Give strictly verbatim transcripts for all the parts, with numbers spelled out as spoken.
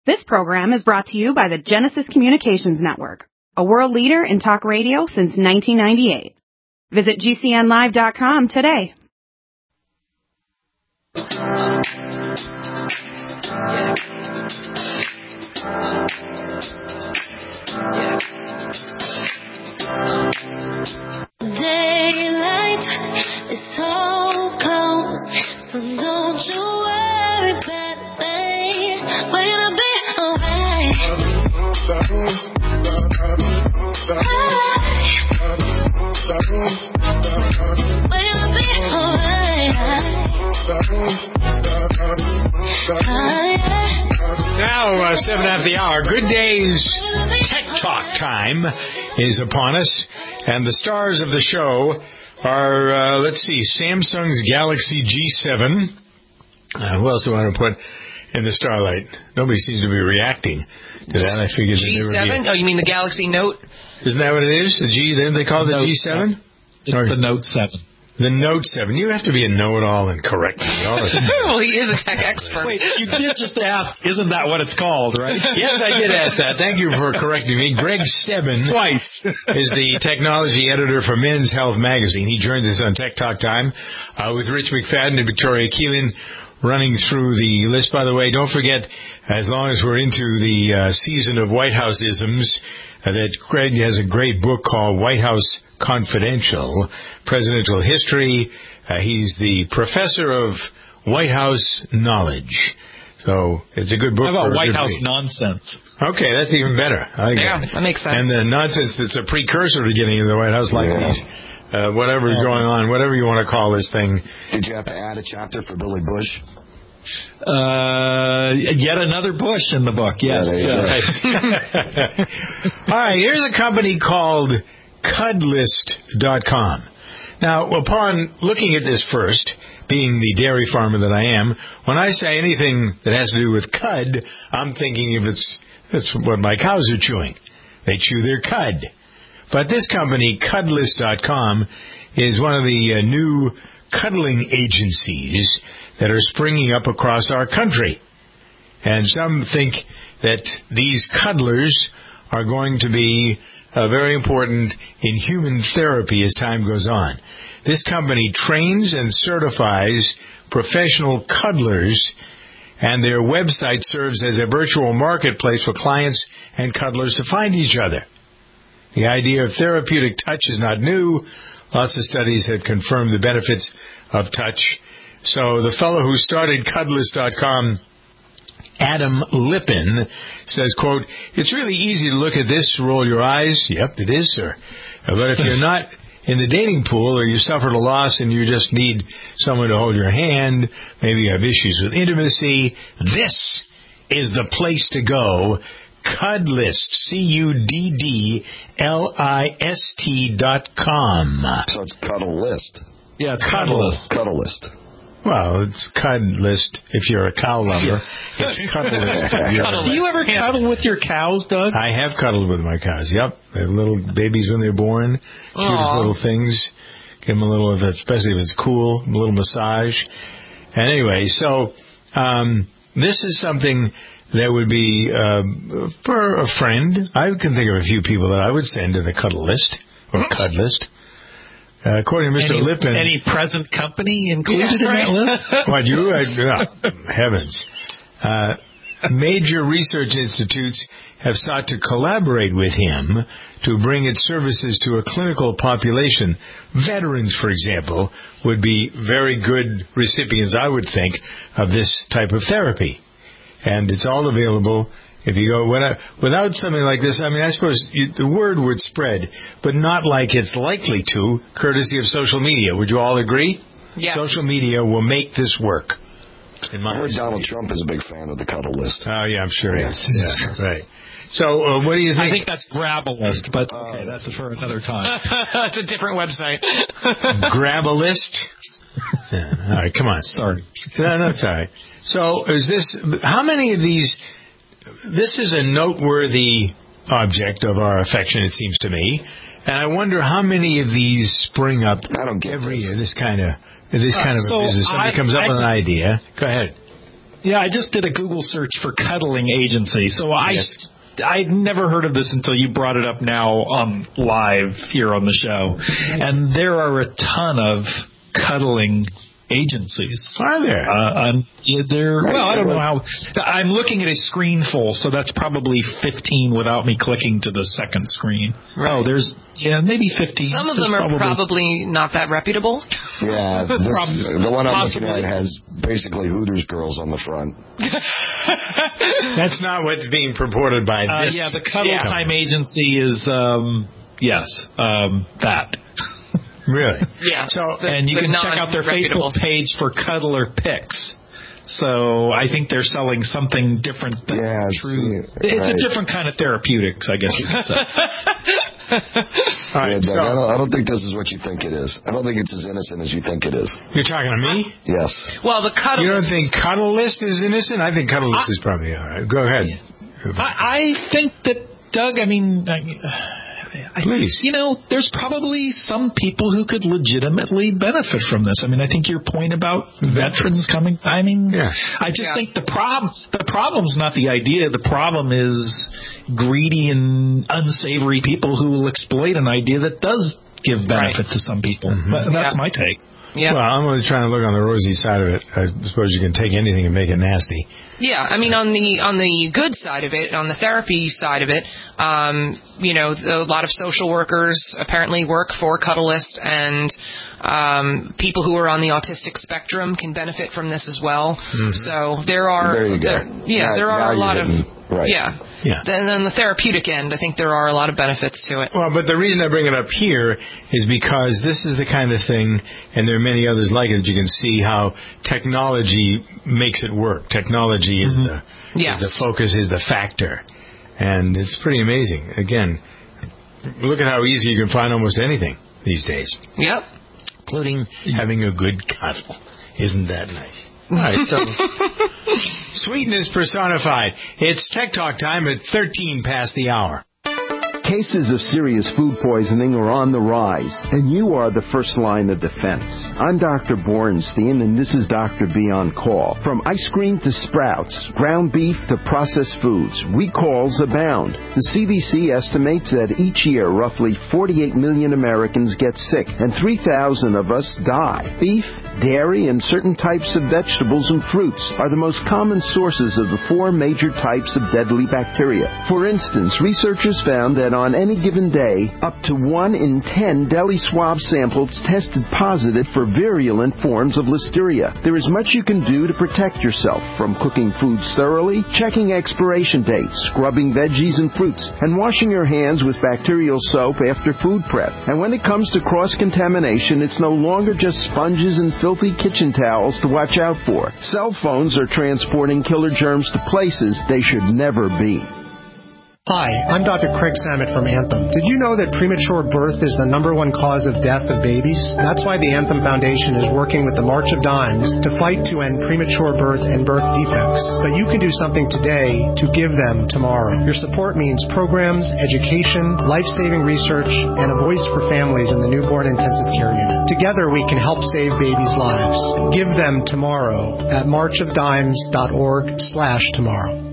This program is brought to you by the Genesis Communications Network, a world leader in talk radio since nineteen ninety-eight. Visit G C N live dot com today. Daylight is so close, so don't you worry about a thing. We're gonna be alright. We're gonna be alright. Now, uh, seven after the hour. Good Day's Tech Talk time is upon us, and the stars of the show are, uh, let's see, Samsung's Galaxy G seven. Uh, who else do I want to put in the starlight? Nobody seems to be reacting to that. I figured G seven? Oh, you mean the Galaxy Note? Isn't that what it is? The G? Didn't they call it the G seven? It's or, the Note seven. The Note seven. You have to be a know-it-all and correct me. Well, he is a tech expert. Wait, you did just ask, isn't that what it's called, right? Yes, I did ask that. Thank you for correcting me. Greg Stebbin Twice. is the technology editor for Men's Health Magazine. He joins us on Tech Talk Time uh, with Rich McFadden and Victoria Keelan running through the list. By the way, don't forget, as long as we're into the uh, season of White House-isms, uh, that Greg has a great book called White House Confidential, Presidential History. Uh, he's the professor of White House knowledge. So it's a good book. How about for White House read. nonsense? Okay, that's even better. I yeah, that. that makes sense. And the nonsense that's a precursor to getting into the White House, like yeah. these, uh, whatever's okay. going on, whatever you want to call this thing. Did you have to add a chapter for Billy Bush? Uh, yet another Bush in the book, yes. Yeah, yeah. All right, here's a company called Cudlist dot com. Now, upon looking at this first, being the dairy farmer that I am, when I say anything that has to do with cud, I'm thinking if it's, it's what my cows are chewing. They chew their cud. But this company, Cudlist dot com, is one of the uh, new cuddling agencies that are springing up across our country. And some think that these cuddlers are going to be uh, very important in human therapy as time goes on. This company trains and certifies professional cuddlers, and their website serves as a virtual marketplace for clients and cuddlers to find each other. The idea of therapeutic touch is not new. Lots of studies have confirmed the benefits of touch. So the fellow who started Cudlist dot com, Adam Lippin, says, quote, "It's really easy to look at this, roll your eyes." Yep, it is, sir. But if you're not in the dating pool, or you suffered a loss and you just need someone to hold your hand, maybe you have issues with intimacy, this is the place to go. Cudlist, C U D D L I S T dot com. So it's Cuddle List. Yeah, it's Cuddlist. Cuddle List. Well, it's Cudlist if you're a cow lover. Yeah. It's Cuddlist if you're Do you ever cuddle with your cows, Doug? I have cuddled with my cows, yep. They're little babies when they're born. Aww. Cutest little things. Give them a little, especially if it's cool, a little massage. And anyway, so um, this is something that would be uh, for a friend. I can think of a few people that I would send to the Cuddle List or Cudlist. Uh, according to Mister Any, Lippin, any present company included yeah, in right. that list? What you? I, oh, heavens! Uh, major research institutes have sought to collaborate with him to bring its services to a clinical population. Veterans, for example, would be very good recipients, I would think, of this type of therapy. And it's all available. If you go when I, without something like this, I mean, I suppose you, the word would spread, but not like it's likely to, courtesy of social media. Would you all agree? Yes. Social media will make this work. In my I heard estimation. Donald Trump is a big fan of the Cuddle List. Oh, yeah, I'm sure he is. Yeah, right. So, uh, what do you think? I think that's Grabalist, but okay, that's for another time. That's a different website. Grabalist? Yeah, all right, come on. Sorry. No, no, it's all right. So, is this, how many of these, this is a noteworthy object of our affection, it seems to me, and I wonder how many of these spring up I don't get every this. year, this kind of, this kind uh, of so a business. Somebody I, comes up I with just, an idea. Go ahead. Yeah, I just did a Google search for cuddling agency. So I, Yes. I'd never heard of this until you brought it up now um, live here on the show. And there are a ton of cuddling agencies. Are there? Uh, um, yeah, they're, well, I don't know how. I'm looking at a screen full, so that's probably fifteen without me clicking to the second screen. Right. Oh, there's, yeah, maybe fifteen. Some of There's them are probably not that reputable. Yeah, this, Prob- the one I'm possibly. looking at has basically Hooters girls on the front. That's not what's being purported by Uh, this. yeah, the Cuddle Yeah. Time agency is, um, yes, um, that. Really? Yeah. So, The- and you the can check out their non-reputable. Facebook page for Cuddler Pics. So I think they're selling something different than Yeah, true. see, It's right. a different kind of therapeutics, I guess you could say. all right, Yeah, Doug, so I, don't, I don't think this is what you think it is. I don't think it's as innocent as you think it is. you're talking to me? Yes. Well, the cuddle. You don't think Cuddlist is innocent? I think Cuddlist is probably all right. Go ahead. I, I think that, Doug, I mean, I, I, Please. you know, there's probably some people who could legitimately benefit from this. I mean, I think your point about veterans coming, I mean, Yeah. I just Yeah. think the problem, the problem's not the idea. The problem is greedy and unsavory people who will exploit an idea that does give benefit to some people. But that's Yeah. my take. Yeah. Well, I'm only trying to look on the rosy side of it. I suppose you can take anything and make it nasty. Yeah, I mean, on the on the good side of it, on the therapy side of it, um, you know, a lot of social workers apparently work for Cuddlist, and um, people who are on the autistic spectrum can benefit from this as well. Mm-hmm. So there are, There you go. there- yeah, Now- there now are a you're lot of, hitting- right. yeah, Yeah. Then on the therapeutic end, I think there are a lot of benefits to it. Well, but the reason I bring it up here is because this is the kind of thing, and there are many others like it, that you can see how technology makes it work. Technology is the Yes. is the focus, is the factor. And it's pretty amazing. Again, look at how easy you can find almost anything these days, Yep. including having a good cuddle. Isn't that nice? All right, so sweetness personified. It's Tech Talk time at thirteen past the hour. Cases of serious food poisoning are on the rise, and you are the first line of defense. I'm Doctor Borenstein, and this is Doctor B on Call. From ice cream to Sprouts, ground beef to processed foods, recalls abound. The C D C estimates that each year roughly forty-eight million Americans get sick, and three thousand of us die. Beef, dairy, and certain types of vegetables and fruits are the most common sources of the four major types of deadly bacteria. For instance, researchers found that on any given day, up to one in ten deli swab samples tested positive for virulent forms of listeria. There is much you can do to protect yourself, from cooking foods thoroughly, checking expiration dates, scrubbing veggies and fruits, and washing your hands with bacterial soap after food prep. And when it comes to cross-contamination, it's no longer just sponges and filthy kitchen towels to watch out for. Cell phones are transporting killer germs to places they should never be. Hi, I'm Doctor Craig Samet from Anthem. Did you know that premature birth is the number one cause of death of babies? That's why the Anthem Foundation is working with the March of Dimes to fight to end premature birth and birth defects. But you can do something today to give them tomorrow. Your support means programs, education, life-saving research, and a voice for families in the newborn intensive care unit. Together we can help save babies' lives. Give them tomorrow at marchofdimes.org slash tomorrow.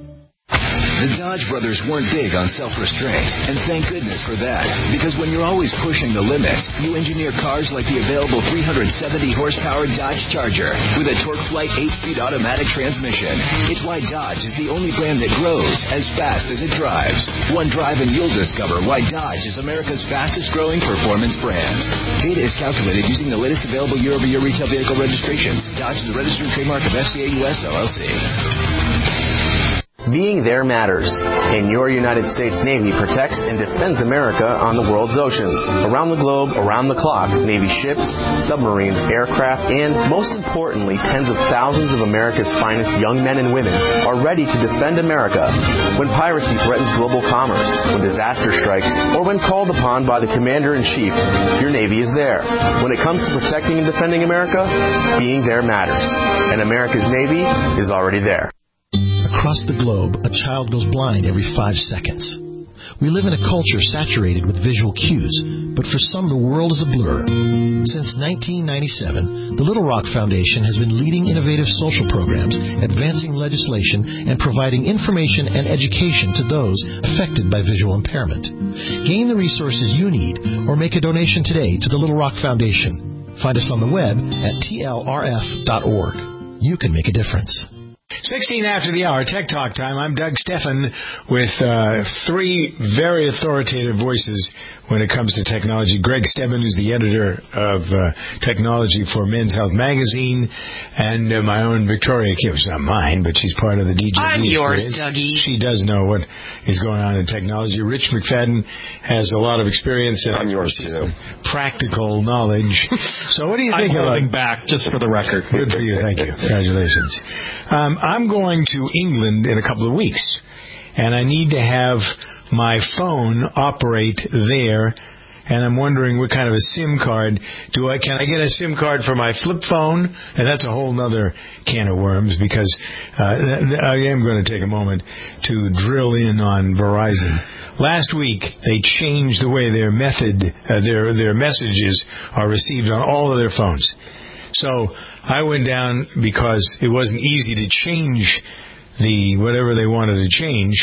The Dodge brothers weren't big on self-restraint, and thank goodness for that. Because when you're always pushing the limits, you engineer cars like the available three hundred seventy horsepower Dodge Charger with a TorqueFlite eight-speed automatic transmission. It's why Dodge is the only brand that grows as fast as it drives. One drive and you'll discover why Dodge is America's fastest-growing performance brand. Data is calculated using the latest available year-over-year retail vehicle registrations. Dodge is a registered trademark of F C A U S L L C. Being there matters, and your United States Navy protects and defends America on the world's oceans. Around the globe, around the clock, Navy ships, submarines, aircraft, and, most importantly, tens of thousands of America's finest young men and women are ready to defend America when piracy threatens global commerce, when disaster strikes, or when called upon by the Commander-in-Chief. Your Navy is there. When it comes to protecting and defending America, being there matters, and America's Navy is already there. Across the globe, a child goes blind every five seconds. We live in a culture saturated with visual cues, but for some the world is a blur. Since nineteen ninety-seven, the Little Rock Foundation has been leading innovative social programs, advancing legislation, and providing information and education to those affected by visual impairment. Gain the resources you need or make a donation today to the Little Rock Foundation. Find us on the web at T L R F dot org. You can make a difference. sixteen after the hour, Tech Talk time. I'm Doug Steffen with uh, three very authoritative voices when it comes to technology. Greg Stebbin, who's the editor of uh, technology for Men's Health magazine, and uh, my own Victoria Kibbs. Not mine, but she's part of the D J. I'm yours, grid. Dougie. She does know what is going on in technology. Rich McFadden has a lot of experience and I'm yours too. Practical knowledge. So what do you think I'm about... holding back, just for the record. Good for you. Thank you. Congratulations. Um, I'm going to England in a couple of weeks, and I need to have my phone operate there, and I'm wondering what kind of a SIM card do I, can I get a SIM card for my flip phone? And that's a whole other can of worms, because uh, I am going to take a moment to drill in on Verizon. Last week, they changed the way their method, uh, their their messages are received on all of their phones. So I went down because it wasn't easy to change the whatever they wanted to change.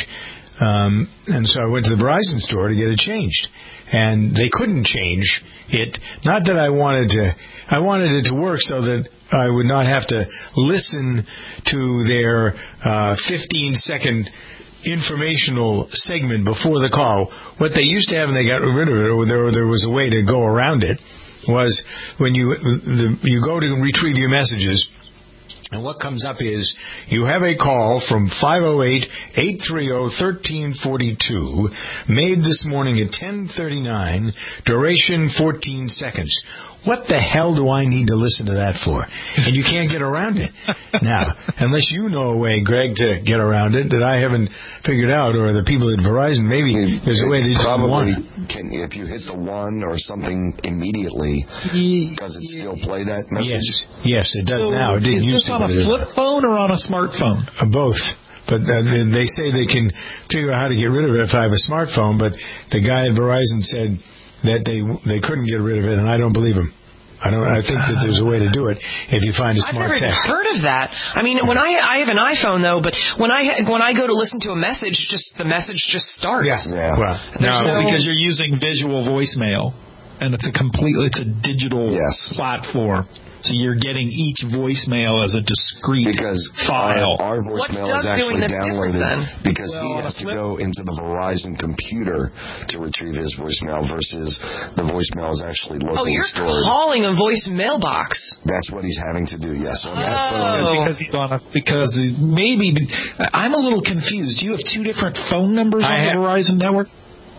Um, and so I went to the Verizon store to get it changed. And they couldn't change it. Not that I wanted to, I wanted it to work so that I would not have to listen to their uh, fifteen second informational segment before the call. What they used to have, and they got rid of it, or there, there was a way to go around it, was when you the, you go to retrieve your messages, and what comes up is you have a call from five oh eight, eight three oh, one three four two made this morning at ten thirty-nine, duration fourteen seconds. What the hell do I need to listen to that for? And you can't get around it. Now, unless you know a way, Greg, to get around it that I haven't figured out, or the people at Verizon, maybe it, there's a way they just probably want. Can, if you hit the one or something immediately, does it still play that message? Yes, yes, it does So now. It didn't is used this to. on a flip phone or on a smartphone? Uh, both. But uh, they say they can figure out how to get rid of it if I have a smartphone, but the guy at Verizon said that they they couldn't get rid of it, and I don't believe him. I don't. I think that there's a way to do it if you find a smart I've never tech. heard of that. I mean, when I I have an iPhone though, but when I when I go to listen to a message, just the message just starts. Yeah. yeah. Well, no, no, because you're using visual voicemail, and it's a completely it's a digital yes. platform. So you're getting each voicemail as a discrete because file. Our, our voicemail is actually downloaded because well, he has to go into the Verizon computer to retrieve his voicemail versus the voicemail is actually locally stored. Oh, you're stored. calling a voicemail box. That's what he's having to do, yes. On oh. that phone. Because he's on a, because maybe, I'm a little confused. You have two different phone numbers I on have, the Verizon network?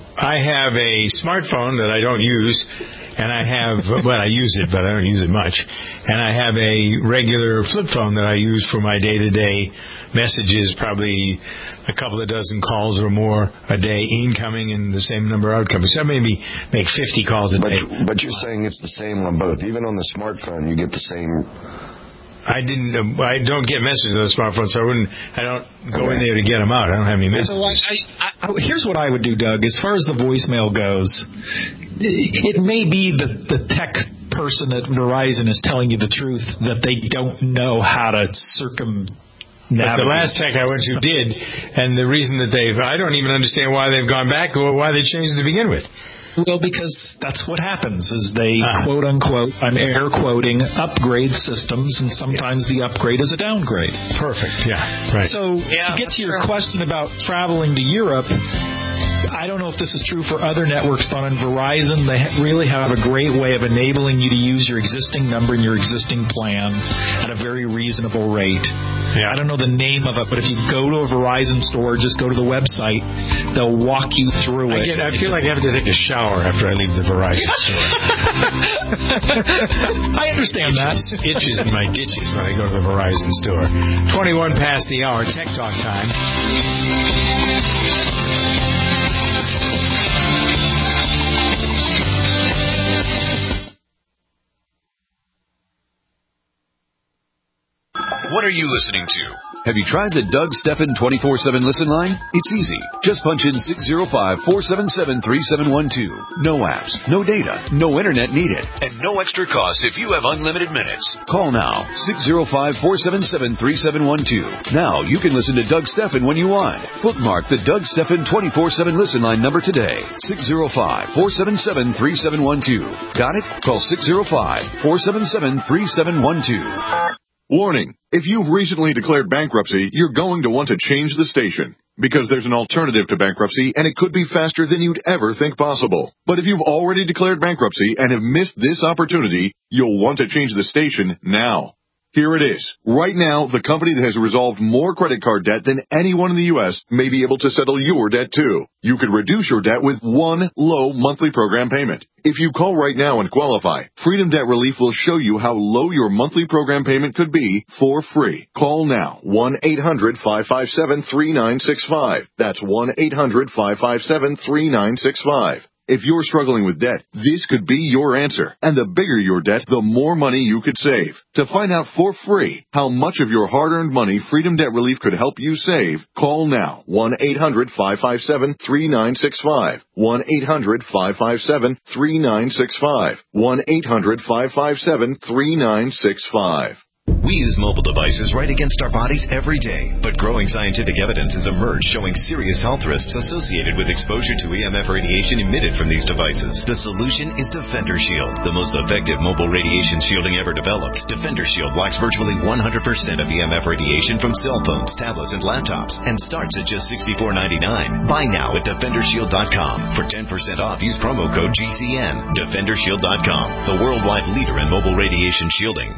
I have a smartphone that I don't use. And I have, well, I use it, but I don't use it much. And I have a regular flip phone that I use for my day-to-day messages, probably a couple of dozen calls or more a day incoming and the same number outgoing. So maybe make fifty calls a but, day. But you're saying it's the same on both. Even on the smartphone, you get the same... I didn't. Uh, I don't get messages on the smartphone, so I wouldn't. I don't go in there to get them out. I don't have any messages. So I, I, I, here's what I would do, Doug. As far as the voicemail goes, it may be that the tech person at Verizon is telling you the truth that they don't know how to circum. But the last tech I went to did, and the reason that they've, I don't even understand why they've gone back or why they changed it to begin with. Well, because that's what happens is they, uh, quote unquote, I'm air quoting, upgrade systems, and sometimes yeah. the upgrade is a downgrade. Perfect, yeah, right. So yeah, to get to your true. question about traveling to Europe, I don't know if this is true for other networks, but on Verizon, they really have a great way of enabling you to use your existing number and your existing plan at a very reasonable rate. Yeah. I don't know the name of it, but if you go to a Verizon store, just go to the website, they'll walk you through I it. Get, I feel like I have to take a shower after I leave the Verizon store. I understand that. Itches in my ditches when I go to the Verizon store. twenty-one past the hour, Tech Talk time. What are you listening to? Have you tried the Doug Stephan twenty-four seven listen line? It's easy. Just punch in six zero five, four seven seven, three seven one two. No apps, no data, no internet needed, and no extra cost if you have unlimited minutes. Call now, six zero five, four seven seven, three seven one two. Now you can listen to Doug Stephan when you want. Bookmark the Doug Stephan twenty-four seven listen line number today, six zero five, four seven seven, three seven one two. Got it? Call six zero five, four seven seven, three seven one two. Warning, if you've recently declared bankruptcy, you're going to want to change the station. Because there's an alternative to bankruptcy, and it could be faster than you'd ever think possible. But if you've already declared bankruptcy and have missed this opportunity, you'll want to change the station now. Here it is. Right now, the company that has resolved more credit card debt than anyone in the U S may be able to settle your debt too. You could reduce your debt with one low monthly program payment. If you call right now and qualify, Freedom Debt Relief will show you how low your monthly program payment could be for free. Call now, one eight hundred, five five seven, three nine six five. That's one eight hundred, five five seven, three nine six five. If you're struggling with debt, this could be your answer. And the bigger your debt, the more money you could save. To find out for free how much of your hard-earned money Freedom Debt Relief could help you save, call now, one eight hundred, five five seven, three nine six five. one eight hundred, five five seven, three nine six five. one eight hundred, five five seven, three nine six five. We use mobile devices right against our bodies every day, but growing scientific evidence has emerged showing serious health risks associated with exposure to E M F radiation emitted from these devices. The solution is Defender Shield, the most effective mobile radiation shielding ever developed. Defender Shield blocks virtually one hundred percent of E M F radiation from cell phones, tablets, and laptops, and starts at just sixty-four ninety-nine. Buy now at defender shield dot com. For ten percent off, use promo code G C N. defender shield dot com, the worldwide leader in mobile radiation shielding.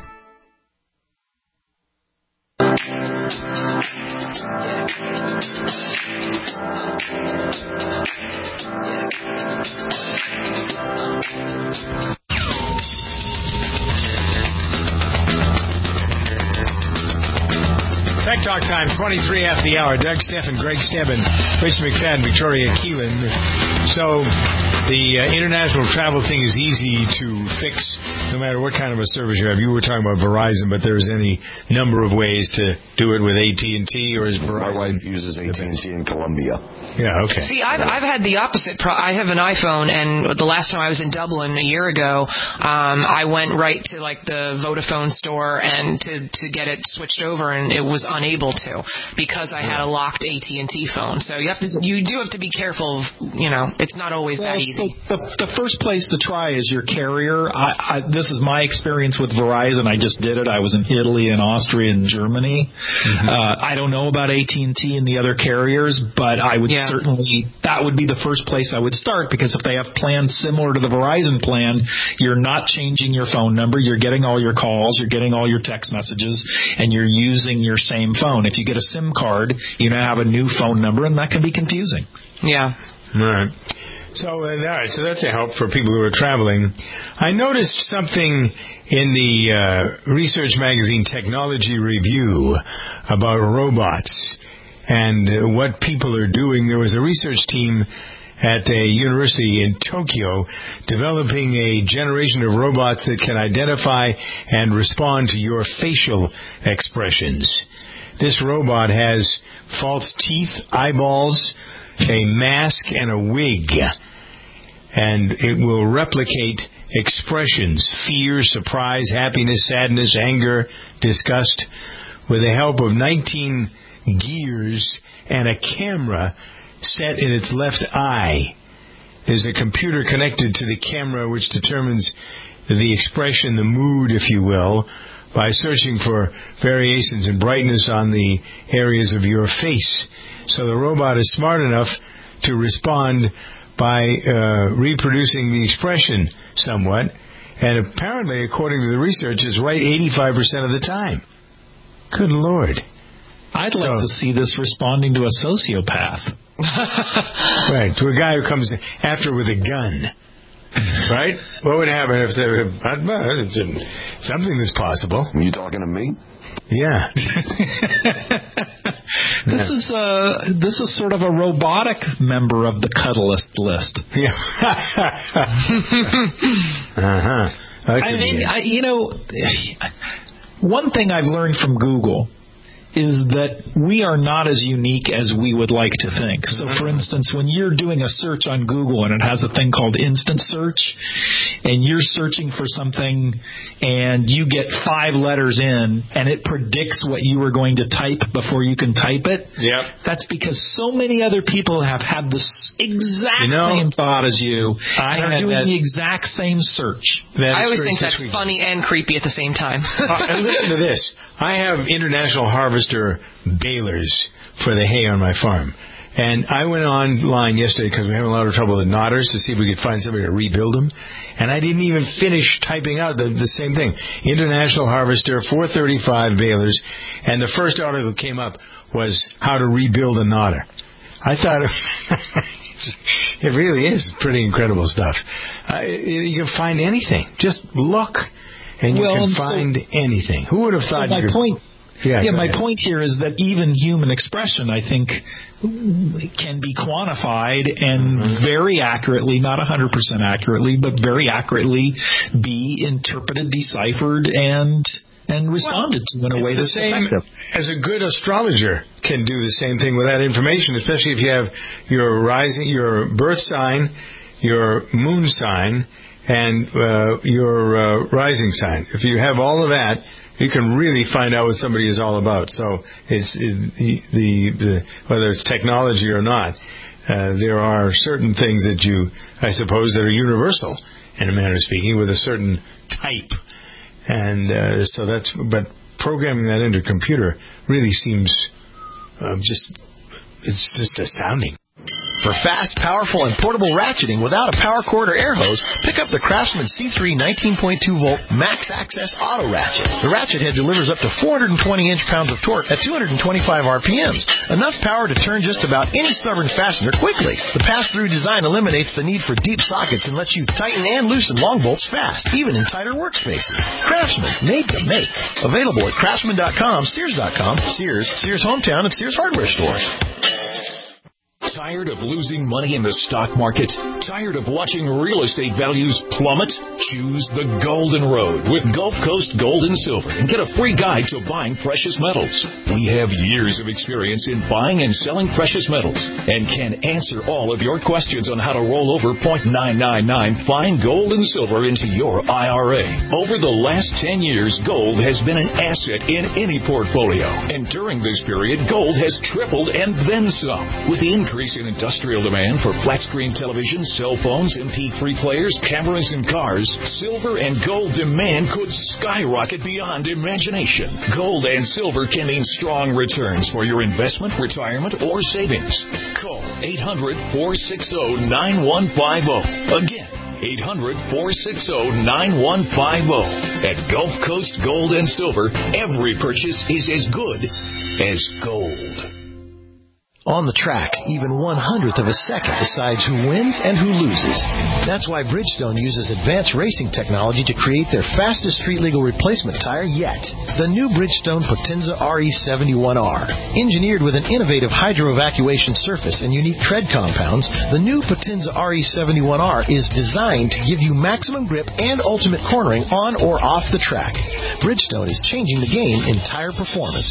Tech Talk time, twenty-three after the hour. Doug Stephan, Greg Stebben, Rich McFadden, Victoria Keelan. So the uh, international travel thing is easy to fix no matter what kind of a service you have. You were talking about Verizon, but there's any number of ways to do it with A T and T, or is Verizon? My wife uses A T and T in Colombia. Yeah, okay. See, I've, I've had the opposite. Pro- I have an iPhone, and the last time I was in Dublin a year ago, um, I went right to like the Vodafone store and to, to get it switched over, and it was unable to because I had a locked A T and T phone. So you have to, you do have to be careful. Of, you know, it's not always well, that easy. So the, the first place to try is your carrier. I, I, this is my experience with Verizon. I just did it. I was in Italy and Austria and Germany. Mm-hmm. Uh, I don't know about A T and T and the other carriers, but I would yeah. certainly, that would be the first place I would start, because if they have plans similar to the Verizon plan, you're not changing your phone number. You're getting all your calls. You're getting all your text messages, and you're using your same phone. If you get a SIM card, you now have a new phone number, and that can be confusing. Yeah. All right. So, uh, all right, so that's a help for people who are traveling. I noticed something in the uh, research magazine Technology Review about robots and uh, what people are doing. There was a research team at a university in Tokyo developing a generation of robots that can identify and respond to your facial expressions. This robot has false teeth, eyeballs, a mask, and a wig, and it will replicate expressions: fear, surprise, happiness, sadness, anger, disgust, with the help of nineteen gears and a camera set in its left eye. There's a computer connected to the camera which determines the expression, the mood, if you will, by searching for variations in brightness on the areas of your face. So the robot is smart enough to respond by uh, reproducing the expression somewhat, and apparently, according to the research, is right eighty-five percent of the time. Good Lord. I'd like so, to see this responding to a sociopath. Right, to a guy who comes after with a gun. Right? What would happen if there, it's a, something that's possible? Are you talking to me? Yeah. This yeah. is uh this is sort of a robotic member of the cuddlist list. Yeah. uh-huh. I mean, I, you know, one thing I've learned from Google is that we are not as unique as we would like to think. So, for instance, when you're doing a search on Google and it has a thing called instant search, and you're searching for something and you get five letters in and it predicts what you were going to type before you can type it, yep. that's because so many other people have had the exact you know, same thought as you I and are doing that, the exact same search. I always think that's sweet. Funny and creepy at the same time. uh, and listen to this. I have International Harvester balers for the hay on my farm. And I went online yesterday because we were having a lot of trouble with knotters to see if we could find somebody to rebuild them. And I didn't even finish typing out the, the same thing. International Harvester, four thirty-five balers. And the first article that came up was how to rebuild a knotter. I thought it really is pretty incredible stuff. Uh, you can find anything. Just look and you well, can and find so, anything. Who would have thought so my you could... point Yeah, yeah my ahead. point here is that even human expression, I think, can be quantified and mm-hmm. very accurately, not one hundred percent accurately, but very accurately be interpreted, deciphered, and and responded well, to in a way that's same effective. As a good astrologer can do the same thing with that information, especially if you have your rising, your birth sign, your moon sign, and uh, your uh, rising sign. If you have all of that, you can really find out what somebody is all about. So it's it, the, the whether it's technology or not, uh, there are certain things that you, I suppose, that are universal in a manner of speaking, with a certain type, and uh, so that's. But programming that into a computer really seems uh, just it's just astounding. For fast, powerful, and portable ratcheting without a power cord or air hose, pick up the Craftsman C three nineteen point two volt Max Access Auto Ratchet. The ratchet head delivers up to four hundred twenty inch-pounds of torque at two hundred twenty-five R P Ms, enough power to turn just about any stubborn fastener quickly. The pass-through design eliminates the need for deep sockets and lets you tighten and loosen long bolts fast, even in tighter workspaces. Craftsman, made to make. Available at Craftsman dot com, Sears dot com, Sears, Sears Hometown, and Sears Hardware stores. Tired of losing money in the stock market? Tired of watching real estate values plummet? Choose the Golden Road with Gulf Coast Gold and Silver and get a free guide to buying precious metals. We have years of experience in buying and selling precious metals and can answer all of your questions on how to roll over zero point nine nine nine fine gold and silver into your I R A. Over the last ten years, gold has been an asset in any portfolio. And during this period, gold has tripled and then some. With the increase Increase in industrial demand for flat-screen televisions, cell phones, M P three players, cameras, and cars, silver and gold demand could skyrocket beyond imagination. Gold and silver can mean strong returns for your investment, retirement, or savings. Call eight hundred, four six zero, nine one five zero. Again, eight hundred, four six zero, nine one five zero. At Gulf Coast Gold and Silver, every purchase is as good as gold. On the track, even one hundredth of a second decides who wins and who loses. That's why Bridgestone uses advanced racing technology to create their fastest street-legal replacement tire yet. The new Bridgestone Potenza R E seventy-one R. Engineered with an innovative hydro-evacuation surface and unique tread compounds, the new Potenza R E seventy-one R is designed to give you maximum grip and ultimate cornering on or off the track. Bridgestone is changing the game in tire performance.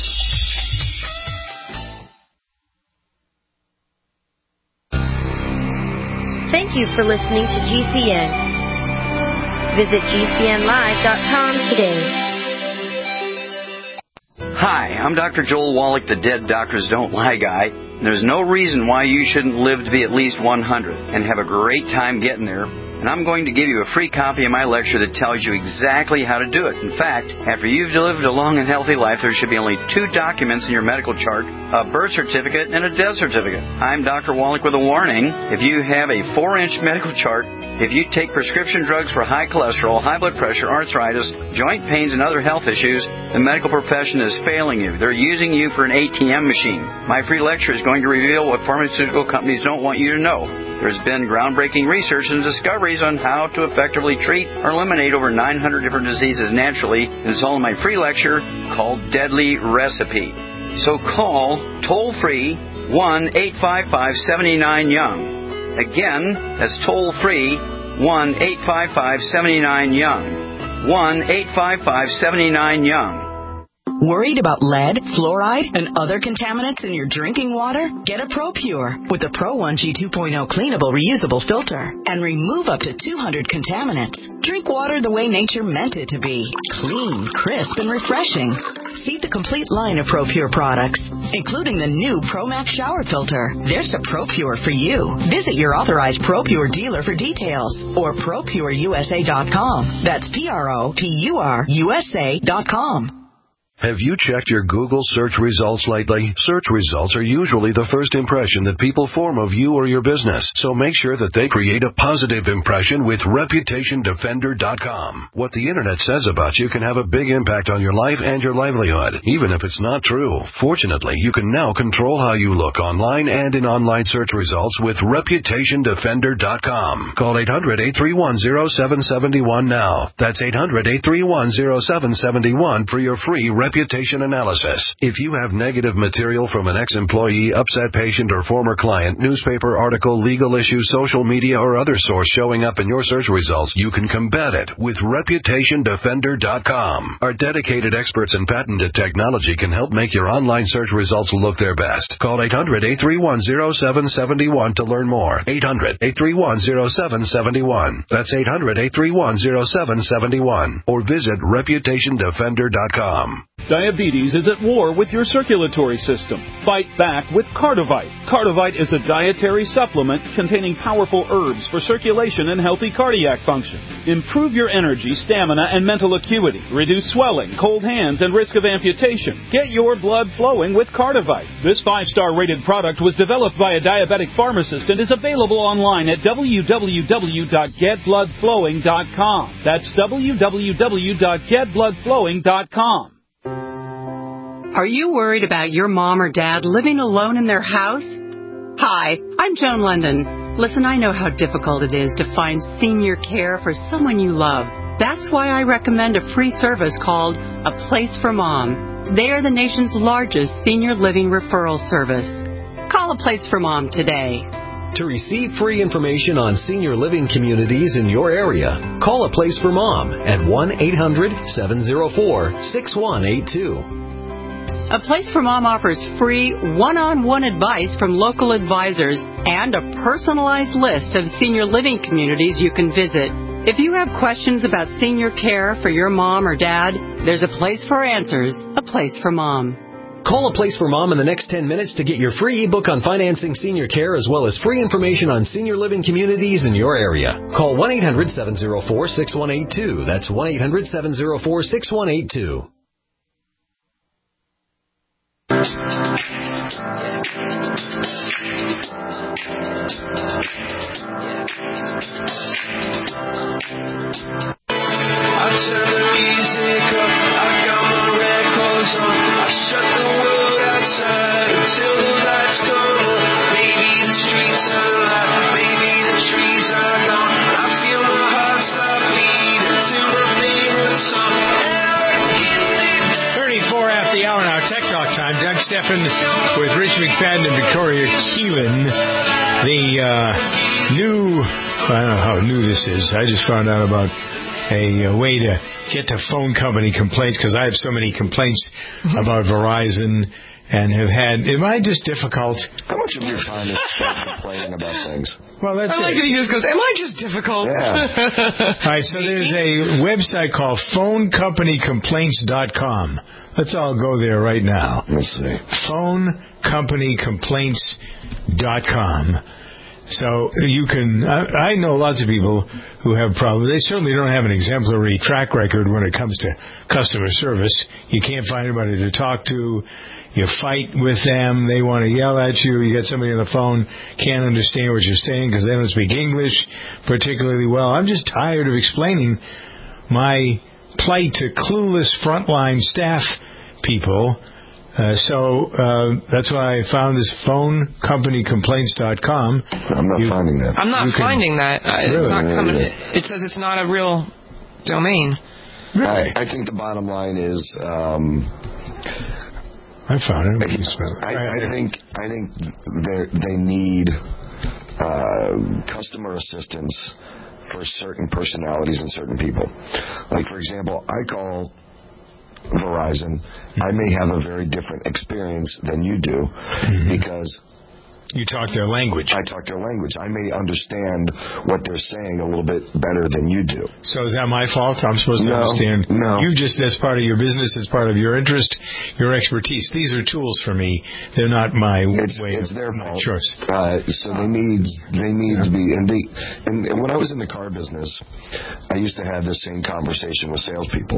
Thank you for listening to G C N. Visit G C N live dot com today. Hi, I'm Doctor Joel Wallach, the Dead Doctors Don't Lie guy. There's no reason why you shouldn't live to be at least one hundred and have a great time getting there. And I'm going to give you a free copy of my lecture that tells you exactly how to do it. In fact, after you've lived a long and healthy life, there should be only two documents in your medical chart, a birth certificate and a death certificate. I'm Doctor Wallach with a warning. If you have a four-inch medical chart, if you take prescription drugs for high cholesterol, high blood pressure, arthritis, joint pains, and other health issues, the medical profession is failing you. They're using you for an A T M machine. My free lecture is going to reveal what pharmaceutical companies don't want you to know. There's been groundbreaking research and discoveries on how to effectively treat or eliminate over nine hundred different diseases naturally, and it's all in my free lecture called Deadly Recipe. So call toll-free one eight five five, seven nine young. Again, that's toll-free one eight five five, seven nine young. one eight five five, seven nine young. Worried about lead, fluoride, and other contaminants in your drinking water? Get a ProPure with the Pro one G two point oh cleanable reusable filter and remove up to two hundred contaminants. Drink water the way nature meant it to be. Clean, crisp, and refreshing. See the complete line of ProPure products, including the new ProMax shower filter. There's a ProPure for you. Visit your authorized ProPure dealer for details or Pro Pure U S A dot com. That's P R O P U R U S A dot com. Have you checked your Google search results lately? Search results are usually the first impression that people form of you or your business, so make sure that they create a positive impression with Reputation Defender dot com. What the Internet says about you can have a big impact on your life and your livelihood, even if it's not true. Fortunately, you can now control how you look online and in online search results with Reputation Defender dot com. Call eight hundred, eight three one, zero seven seven one now. That's eight hundred, eight three one, zero seven seven one for your free reputation analysis. If you have negative material from an ex-employee, upset patient, or former client, newspaper article, legal issue, social media, or other source showing up in your search results, you can combat it with Reputation Defender dot com. Our dedicated experts and patented technology can help make your online search results look their best. Call eight hundred, eight three one, zero seven seven one to learn more. eight hundred, eight three one, zero seven seven one. That's eight hundred, eight three one, zero seven seven one. Or visit Reputation Defender dot com. Diabetes is at war with your circulatory system. Fight back with Cardivite. Cardivite is a dietary supplement containing powerful herbs for circulation and healthy cardiac function. Improve your energy, stamina, and mental acuity. Reduce swelling, cold hands, and risk of amputation. Get your blood flowing with Cardivite. This five-star rated product was developed by a diabetic pharmacist and is available online at w w w dot get blood flowing dot com. That's w w w dot get blood flowing dot com. Are you worried about your mom or dad living alone in their house? Hi, I'm Joan London. Listen, I know how difficult it is to find senior care for someone you love. That's why I recommend a free service called A Place for Mom. They are the nation's largest senior living referral service. Call A Place for Mom today. To receive free information on senior living communities in your area, call A Place for Mom at one eight hundred, seven oh four, six one eight two. A Place for Mom offers free one-on-one advice from local advisors and a personalized list of senior living communities you can visit. If you have questions about senior care for your mom or dad, there's a place for answers, A Place for Mom. Call A Place for Mom in the next ten minutes to get your free ebook on financing senior care as well as free information on senior living communities in your area. Call one eight hundred, seven oh four, six one eight two. That's one eight hundred, seven oh four, six one eight two. I turn the music up, I got my records on, I shut the world outside until the lights come on. Maybe the streets are alive, maybe the trees are gone. I feel my heart stop beating to my favorite song. thirty-four after the hour now, Tech Talk time. Doug Steffen with Rich McFadden and Victoria Keelan. The uh, new, I don't know how new this is. I just found out about a, a way to get to phone company complaints because I have so many complaints about Verizon and have had. Am I just difficult? How much of your time is spent complaining about things? Well, that's I like it. that he just goes, am I just difficult? Yeah. All right, so there's a website called phone company complaints dot com. Let's all go there right now. Let's see. phone company complaints dot com. So you can, I, I know lots of people who have problems. They certainly don't have an exemplary track record when it comes to customer service. You can't find anybody to talk to. You fight with them. They want to yell at you. You get somebody on the phone, can't understand what you're saying because they don't speak English particularly well. I'm just tired of explaining my plight to clueless frontline staff people. Uh, so uh, that's why I found this phone company complaints dot com. I'm not you, finding that. I'm not you finding can, that. Uh, really? It's not coming. It, it says it's not a real domain. Really? I, I think the bottom line is. Um, I found it. I, I think I think they need uh, customer assistance for certain personalities and certain people. Like for example, I call Verizon, I may have a very different experience than you do mm-hmm. because you talk their language. I talk their language. I may understand what they're saying a little bit better than you do. So is that my fault? I'm supposed to no, understand? No. You just, that's part of your business. It's part of your interest, your expertise. These are tools for me. They're not my it's, way it's of their fault. choice. Uh, so they need, they need yeah. to be, and they, and, and when I was in the car business, I used to have this same conversation with salespeople.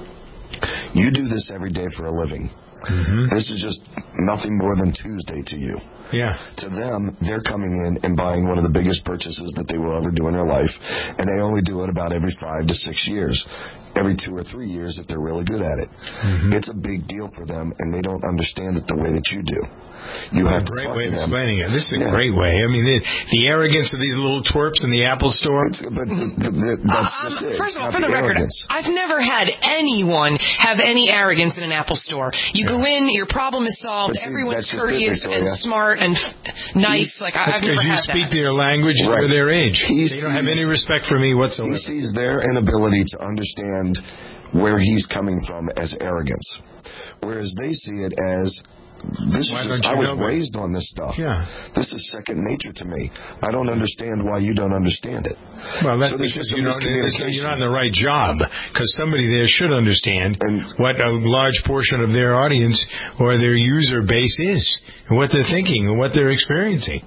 You do this every day for a living. Mm-hmm. This is just nothing more than Tuesday to you. Yeah. To them, they're coming in and buying one of the biggest purchases that they will ever do in their life, and they only do it about every five to six years. Every two or three years if they're really good at it. Mm-hmm. It's a big deal for them, and they don't understand it the way that you do. You well, have a to great talk way to of them. explaining it. This is a yeah. great way. I mean, the, the arrogance of these little twerps in the Apple Store. It's, but the, the, that's um, just it. First of all, it's for the, the record, I've never had anyone have any arrogance in an Apple Store. You yeah. go in, your problem is solved. See, everyone's courteous it, and smart and f- nice. Like I, I've never had that. Because you speak their language and right. they're their age. He they sees, don't have any respect for me whatsoever. He sees their inability to understand where he's coming from as arrogance, whereas they see it as this is just, I was raised on this stuff. Yeah. This is second nature to me. I don't understand why you don't understand it. Well, that's so because you don't, you're not in the right job, because somebody there should understand and, what a large portion of their audience or their user base is, and what they're thinking, and what they're experiencing.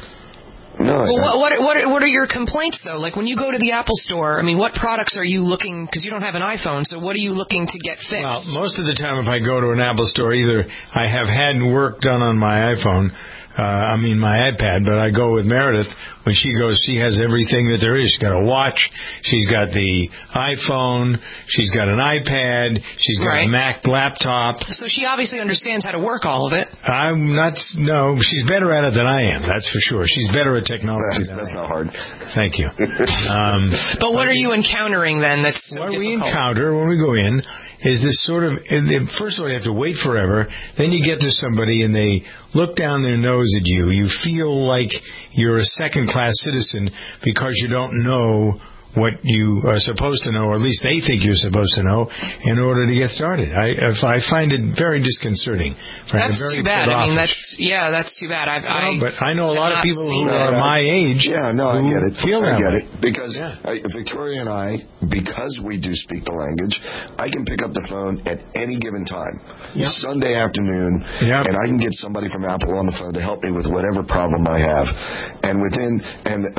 No, well, what, what what what are your complaints though? Like when you go to the Apple Store, I mean, what products are you looking? Because you don't have an iPhone, so what are you looking to get fixed? Well, most of the time, if I go to an Apple Store, either I have had work done on my iPhone. Uh, I mean, my iPad, but I go with Meredith. When she goes, she has everything that there is. She's got a watch. She's got the iPhone. She's got an iPad. She's got right. a Mac laptop. So she obviously understands how to work all of it. I'm not, no, she's better at it than I am, that's for sure. She's better at technology that's, than That's I am. not hard. Thank you. Um, but what are you encountering then that's so What difficult? we encounter when we go in is this sort of, first of all, you have to wait forever. Then you get to somebody and they look down their nose at you. You feel like you're a second-class citizen because you don't know what you are supposed to know, or at least they think you're supposed to know, in order to get started. I I find it very disconcerting. That's very too bad. I mean, office. that's yeah, that's too bad. I've, well, I but I know a lot of people who that. are my age. Yeah, no, I get it. Feel I that get way. it because yeah. I, Victoria and I, because we do speak the language, I can pick up the phone at any given time, yep. Sunday afternoon, yep. and I can get somebody from Apple on the phone to help me with whatever problem I have. And within, and I,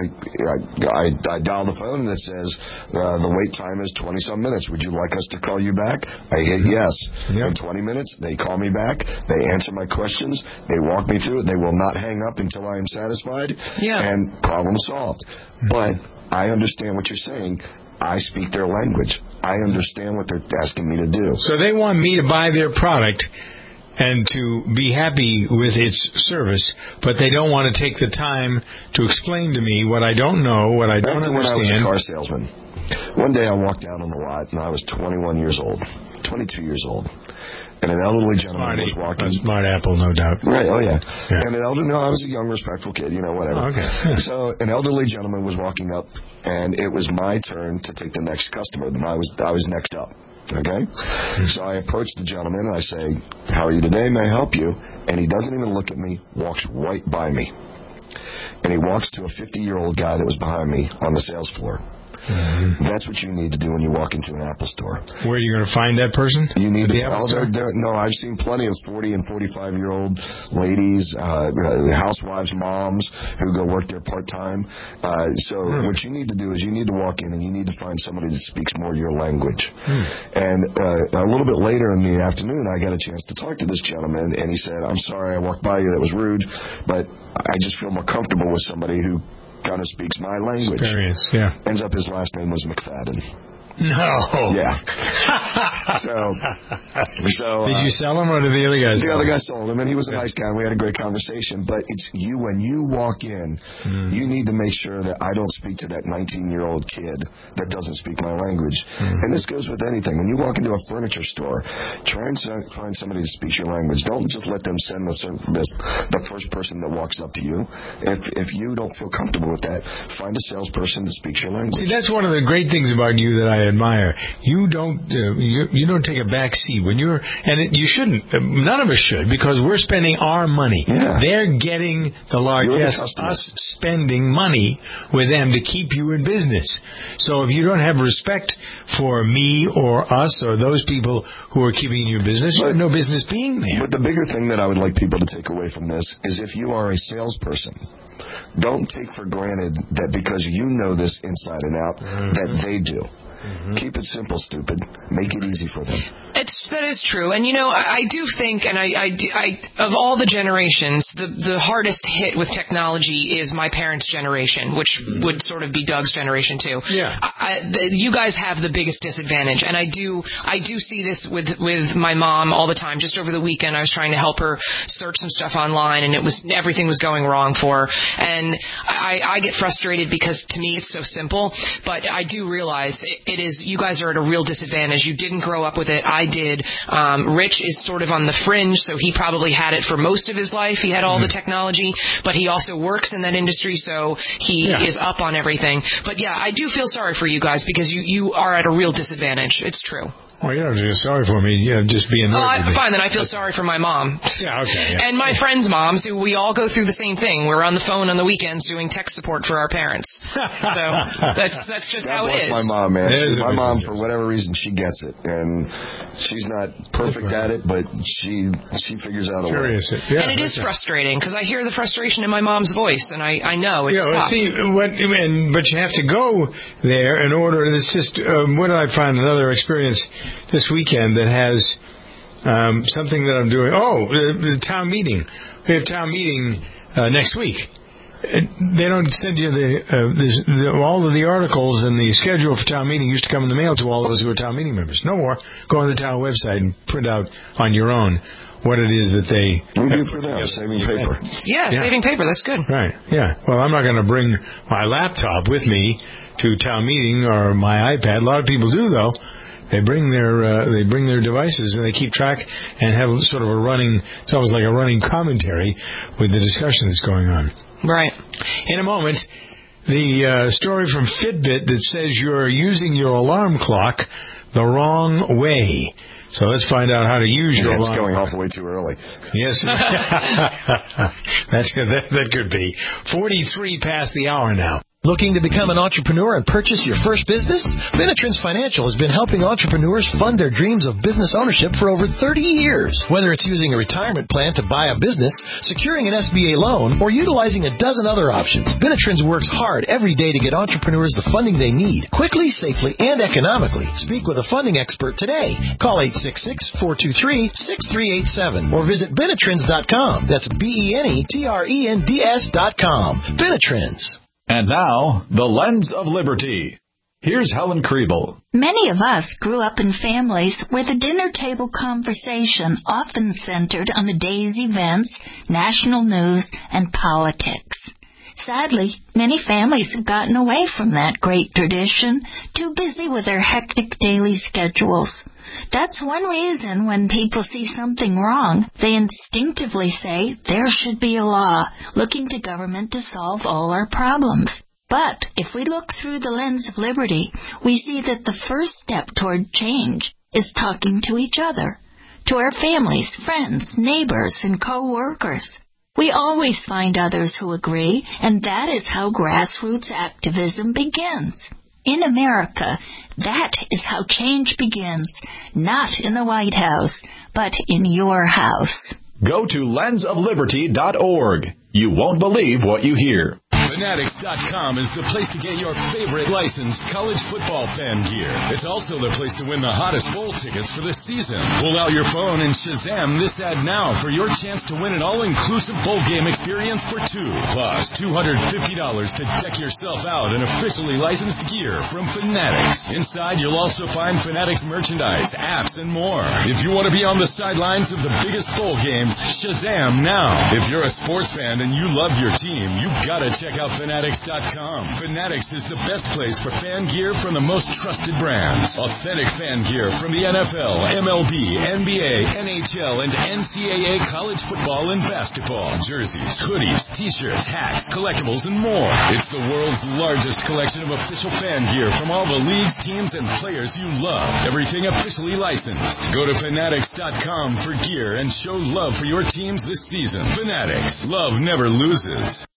I, I dial the phone and it says. Uh, the wait time is twenty-some minutes. Would you like us to call you back? I hit yes. Yep. In twenty minutes, they call me back. They answer my questions. They walk me through it. They will not hang up until I am satisfied. Yeah. And problem solved. But I understand what you're saying. I speak their language. I understand what they're asking me to do. So they want me to buy their product and to be happy with its service, but they don't want to take the time to explain to me what I don't know, what I don't Back to understand. When I was a car salesman. One day I walked out on the lot and I was twenty-one years old, twenty-two years old, and an elderly gentleman smart, was walking. Smart Apple, no doubt. Right? Oh yeah. yeah. And an elderly, no, I was a young, respectful kid, you know, whatever. Oh, okay. Yeah. So an elderly gentleman was walking up, and it was my turn to take the next customer. I was I was next up. Okay? Mm-hmm. So I approach the gentleman and I say, "How are you today? May I help you?" And he doesn't even look at me. Walks right by me, and he walks to a fifty-year-old guy that was behind me on the sales floor. Mm-hmm. That's what you need to do when you walk into an Apple store. Where are you going to find that person? You need to. The Oh, they're, they're, no, I've seen plenty of forty and forty-five-year-old ladies, uh, housewives, moms who go work there part-time. Uh, so hmm. what you need to do is you need to walk in and you need to find somebody that speaks more your language. Hmm. And uh, a little bit later in the afternoon, I got a chance to talk to this gentleman, and he said, "I'm sorry I walked by you. That was rude, but I just feel more comfortable with somebody who kind of speaks my language." Experience, yeah. Ends up his last name was McFadden. No. Yeah. so, so did uh, you sell him, or did the other guy? The other guy sold him, and he was a nice guy. And we had a great conversation. But it's you when you walk in, mm. you need to make sure that I don't speak to that nineteen-year-old kid that doesn't speak my language. Mm. And this goes with anything. When you walk into a furniture store, try and find somebody that speaks your language. Don't just let them send the this, the first person that walks up to you. If if you don't feel comfortable with that, find a salesperson that speaks your language. See, that's one of the great things about you that I I admire. You don't uh, you, you don't take a back seat when you're, and it, you shouldn't. Uh, none of us should, because we're spending our money. Yeah. They're getting the largesse, us spending money with them to keep you in business. So if you don't have respect for me or us or those people who are keeping you in business, you have no business being there. But the bigger thing that I would like people to take away from this is, if you are a salesperson, don't take for granted that because you know this inside and out, mm-hmm. that they do. Mm-hmm. Keep it simple, stupid. Make it easy for them. It's that is true, and you know I, I do think, and I, I, I of all the generations, the the hardest hit with technology is my parents' generation, which would sort of be Doug's generation too. Yeah, I, I, the, you guys have the biggest disadvantage, and I do I do see this with with my mom all the time. Just over the weekend, I was trying to help her search some stuff online, and it was everything was going wrong for her, and I, I get frustrated because to me it's so simple, but I do realize it, it is you guys are at a real disadvantage. You didn't grow up with it. I did. Um, Rich is sort of on the fringe, so he probably had it for most of his life. He had all mm-hmm. the technology, but he also works in that industry, so he yeah. is up on everything. But yeah, I do feel sorry for you guys because you, you are at a real disadvantage. It's true. Well, you don't feel sorry for me. You know, just be annoyed. Oh, with me. Fine, then I feel sorry for my mom. Yeah, okay. Yeah. And my friends' moms, who we all go through the same thing. We're on the phone on the weekends doing tech support for our parents. So that's that's just God how it is. My mom, man. It my mom, for whatever reason, she gets it, and she's not perfect at it, but she she figures out a Curious way. It. Yeah, and it is okay. frustrating because I hear the frustration in my mom's voice, and I, I know it's yeah, well, tough. see, what, and, but you have to go there in order. This just um, what did I find? Another experience this weekend that has um, something that I'm doing. Oh, the, the town meeting. We have town meeting uh, next week. They don't send you the, uh, the all of the articles and the schedule for town meeting used to come in the mail to all of us who are town meeting members. No more. Go on the town website and print out on your own what it is that they we do for them, saving paper. Yeah, yeah, saving paper. That's good. Right. Yeah. Well, I'm not going to bring my laptop with me to town meeting or my iPad. A lot of people do, though. They bring their uh, they bring their devices and they keep track and have sort of a running. It's almost like a running commentary with the discussion that's going on. Right. In a moment, the uh, story from Fitbit that says you're using your alarm clock the wrong way. So let's find out how to use your yeah, alarm. It's going clock. off way too early. Yes. That's good. That, that could be. forty-three past the hour now. Looking to become an entrepreneur and purchase your first business? Benetrends Financial has been helping entrepreneurs fund their dreams of business ownership for over thirty years. Whether it's using a retirement plan to buy a business, securing an S B A loan, or utilizing a dozen other options, Benetrends works hard every day to get entrepreneurs the funding they need, quickly, safely, and economically. Speak with a funding expert today. Call eight six six, four two three, six three eight seven or visit Benetrends dot com. That's B E N E T R E N D S dot com. Benetrends. And now, the Lens of Liberty. Here's Helen Kriebel. Many of us grew up in families where the dinner table conversation often centered on the day's events, national news, and politics. Sadly, many families have gotten away from that great tradition, too busy with their hectic daily schedules. That's one reason when people see something wrong, they instinctively say there should be a law, looking to government to solve all our problems. But if we look through the lens of liberty, we see that the first step toward change is talking to each other, to our families, friends, neighbors, and co-workers. We always find others who agree, and that is how grassroots activism begins. In America, that is how change begins, not in the White House, but in your house. Go to lens of liberty dot org. You won't believe what you hear. Fanatics dot com is the place to get your favorite licensed college football fan gear. It's also the place to win the hottest bowl tickets for this season. Pull out your phone and Shazam this ad now for your chance to win an all-inclusive bowl game experience for two. Plus, two hundred fifty dollars to deck yourself out in officially licensed gear from Fanatics. Inside, you'll also find Fanatics merchandise, apps, and more. If you want to be on the sidelines of the biggest bowl games, Shazam now. If you're a sports fan and you love your team, you gotta check out out Fanatics dot com. Fanatics is the best place for fan gear from the most trusted brands. Authentic fan gear from the N F L, M L B, N B A, N H L, and N C double A college football and basketball. Jerseys, hoodies, t-shirts, hats, collectibles, and more. It's the world's largest collection of official fan gear from all the leagues, teams, and players you love. Everything officially licensed. Go to Fanatics dot com for gear and show love for your teams this season. Fanatics. Love never loses.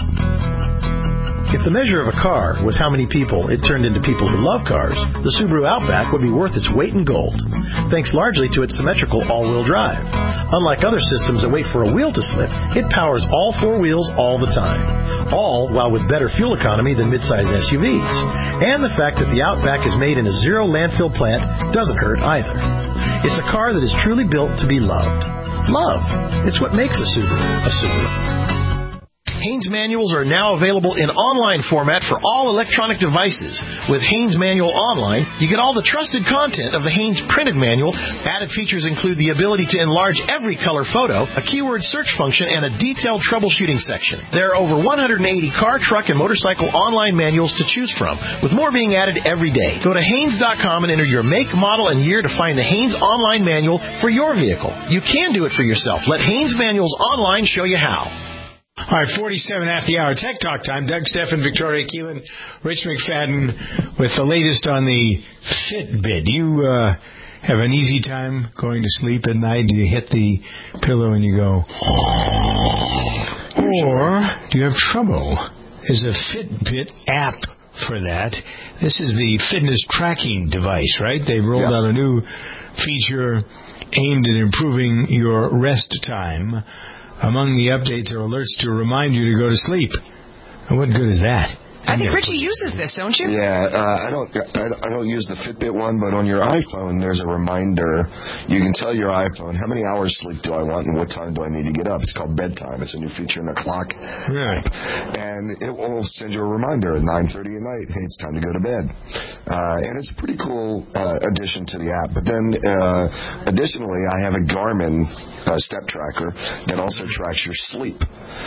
If the measure of a car was how many people it turned into people who love cars, the Subaru Outback would be worth its weight in gold, thanks largely to its symmetrical all-wheel drive. Unlike other systems that wait for a wheel to slip, it powers all four wheels all the time, all while with better fuel economy than midsize S U Vs. And the fact that the Outback is made in a zero landfill plant doesn't hurt either. It's a car that is truly built to be loved. Love. It's what makes a Subaru a Subaru. Haynes manuals are now available in online format for all electronic devices. With Haynes Manual Online, you get all the trusted content of the Haynes printed manual. Added features include the ability to enlarge every color photo, a keyword search function, and a detailed troubleshooting section. There are over one hundred eighty car, truck, and motorcycle online manuals to choose from, with more being added every day. Go to Haynes dot com and enter your make, model, and year to find the Haynes online manual for your vehicle. You can do it for yourself. Let Haynes Manuals Online show you how. All right, forty-seven after the hour. Tech Talk time. Doug Steffen, Victoria Keelan, Rich McFadden with the latest on the Fitbit. You uh, have an easy time going to sleep at night? Do you hit the pillow and you go, or do you have trouble? There's a Fitbit app for that. This is the fitness tracking device, right? They've rolled yes. out a new feature aimed at improving your rest time. Among the updates are alerts to remind you to go to sleep. And what good is that? I think Richie uses this, don't you? Yeah, uh, I don't. I, I don't use the Fitbit one, but on your iPhone, there's a reminder. You can tell your iPhone how many hours sleep do I want and what time do I need to get up. It's called bedtime. It's a new feature in the clock. Right. And it will send you a reminder at nine thirty at night. Hey, it's time to go to bed. Uh, and it's a pretty cool uh, addition to the app. But then, uh, additionally, I have a Garmin uh, step tracker that also tracks your sleep,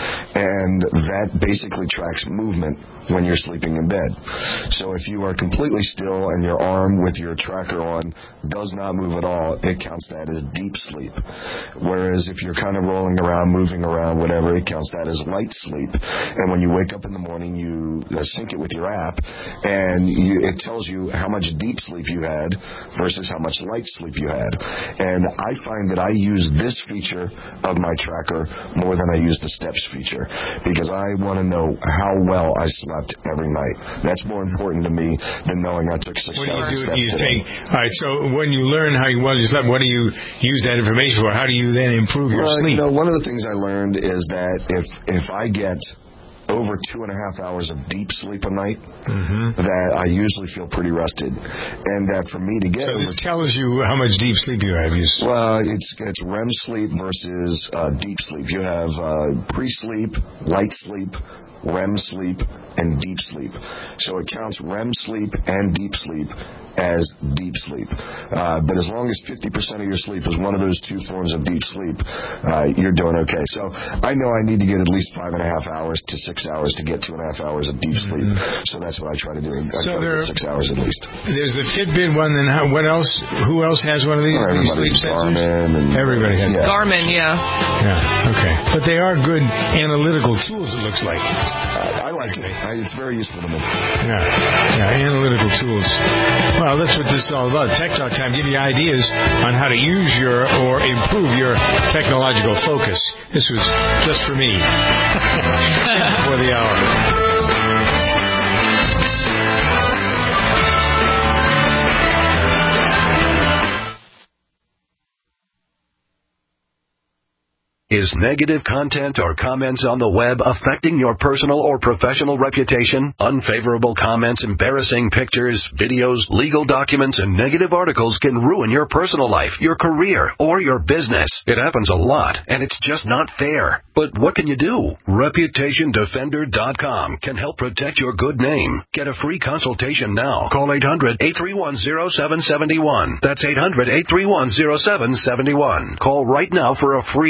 and that basically tracks movement when you're sleeping in bed. So if you are completely still and your arm with your tracker on does not move at all, it counts that as deep sleep. Whereas if you're kind of rolling around, moving around, whatever, it counts that as light sleep. And when you wake up in the morning, you uh, sync it with your app, and you, it tells you how much deep sleep you had versus how much light sleep you had. And I find that I use this feature of my tracker more than I use the steps feature, because I want to know how well I slept every night. That's more important to me than knowing I took six what hours do you do? steps Do you today. take, all right, so when you learn how you, well you slept, what do you use that information for? How do you then improve your well, sleep? You know, one of the things I learned is that if if I get over two and a half hours of deep sleep a night, mm-hmm. that I usually feel pretty rested. And that for me to get... So this tells you how much deep sleep you have. You... Well, it's it's R E M sleep versus uh, deep sleep. You have uh, pre-sleep, light sleep, R E M sleep, and deep sleep. So it counts R E M sleep and deep sleep as deep sleep. Uh, but as long as fifty percent of your sleep is one of those two forms of deep sleep, uh, you're doing okay. So I know I need to get at least five and a half hours to six hours to get two and a half hours of deep sleep. Mm-hmm. So that's what I try to do. I so try there, to get six hours at least. There's the Fitbit one, then how, what else? Who else has one of these, well, these sleep sensors? Garmin and Everybody has yeah. Garmin, yeah. Yeah, okay. But they are good analytical tools, it looks like. Uh, I like it. I, it's very useful to me. Yeah, yeah, analytical tools. Well, that's what this is all about. Tech Talk time. Give you ideas on how to use your or improve your technological focus. This was just for me for the hour. Is negative content or comments on the web affecting your personal or professional reputation? Unfavorable comments, embarrassing pictures, videos, legal documents, and negative articles can ruin your personal life, your career, or your business. It happens a lot, and it's just not fair. But what can you do? Reputation Defender dot com can help protect your good name. Get a free consultation now. Call eight hundred, eight three one, zero seven seven one. That's eight hundred, eight three one, zero seven seven one. Call right now for a free expert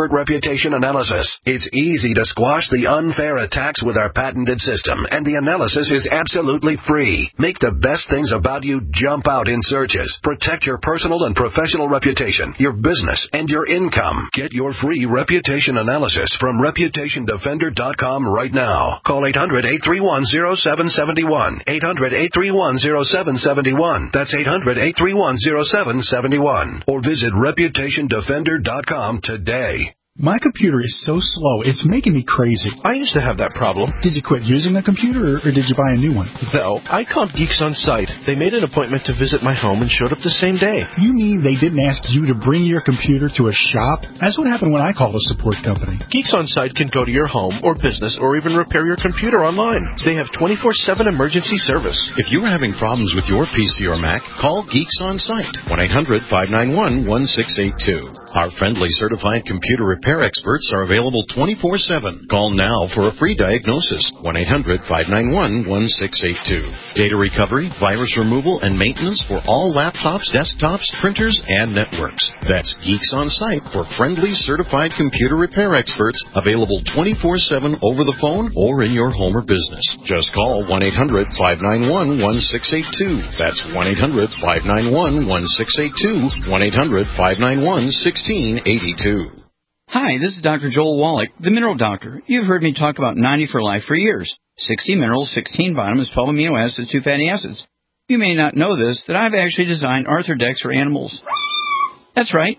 expert reputation analysis. It's easy to squash the unfair attacks with our patented system, and the analysis is absolutely free. Make the best things about you jump out in searches. Protect your personal and professional reputation, your business, and your income. Get your free reputation analysis from reputation defender dot com right now. Call eight hundred, eight three one, zero seven seven one. eight hundred, eight three one, zero seven seven one. That's eight hundred, eight three one, zero seven seven one. Or visit reputation defender dot com today. My computer is so slow, it's making me crazy. I used to have that problem. Did you quit using the computer, or, or did you buy a new one? No, I called Geeks On Site. They made an appointment to visit my home and showed up the same day. You mean they didn't ask you to bring your computer to a shop? That's what happened when I called a support company. Geeks On Site can go to your home or business or even repair your computer online. They have twenty-four seven emergency service. If you're having problems with your P C or Mac, call Geeks On Site, one eight hundred, five nine one, one six eight two. Our friendly certified computer repair experts are available twenty-four seven. Call now for a free diagnosis, one eight hundred, five nine one, one six eight two. Data recovery, virus removal, and maintenance for all laptops, desktops, printers, and networks. That's Geeks On Site for friendly certified computer repair experts, available twenty-four seven over the phone or in your home or business. Just call one eight hundred, five nine one, one six eight two. That's one eight hundred, five nine one, one six eight two, one eight hundred, five nine one, one six eight two. Hi, this is Doctor Joel Wallach, the Mineral Doctor. You've heard me talk about ninety for Life for years. sixty minerals, sixteen vitamins, twelve amino acids, two fatty acids. You may not know this, that I've actually designed Arthrodex for animals. That's right.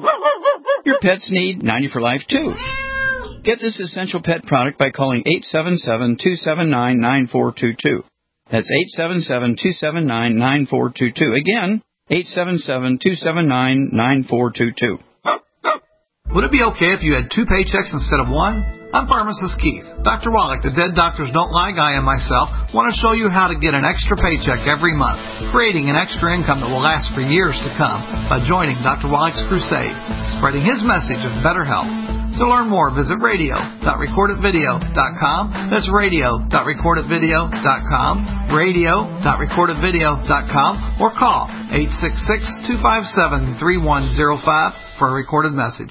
Your pets need ninety for Life, too. Get this essential pet product by calling eight seven seven, two seven nine, nine four two two. That's eight seven seven, two seven nine, nine four two two. Again, eight seven seven, two seven nine, nine four two two. Would it be okay if you had two paychecks instead of one? I'm Pharmacist Keith. Doctor Wallach, the Dead Doctors Don't Lie guy, and myself want to show you how to get an extra paycheck every month, creating an extra income that will last for years to come by joining Doctor Wallach's crusade, spreading his message of better health. To learn more, visit radio dot record it video dot com. That's radio dot record it video dot com, radio dot record it video dot com, or call eight six six, two five seven, three one zero five for a recorded message.